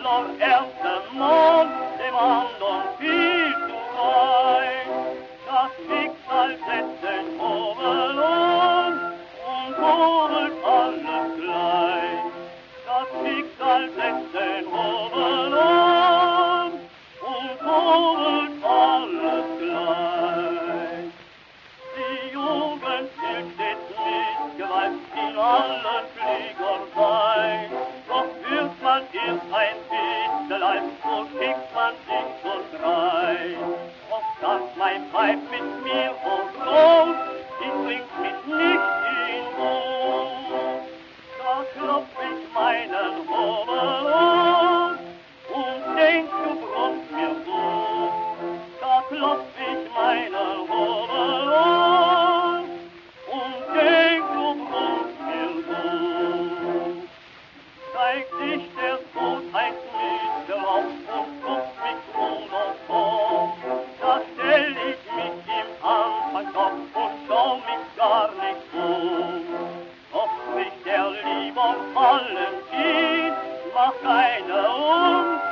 allerersten Mond, dem anderen viel zu weit. Das Schicksal setzt den Hobel und hobelt alles gleich. Das Schicksal setzt den Hobel und hobelt alles gleich. Die Jugend hilft stets mit Gewalt in allen Fliegereien. Doch wird man erst ein bisschen alt, so schickt man sich zur Drei. Oft sagt mein Weib mit mir, oh groß, ich bringt mich nicht in Ruhe. Da klopf ich meinen Hobel an und denk, du brummst mir so. Da klopf ich meinen Hobel an und denk, du brummst mir so. Zeigt sich der Tod ein Miete auf und guckt mich grün und vor. Da stell ich mich im Anfangstopf und schau mich gar nicht um. Ob mich der lieber fallen zieht, macht keine um.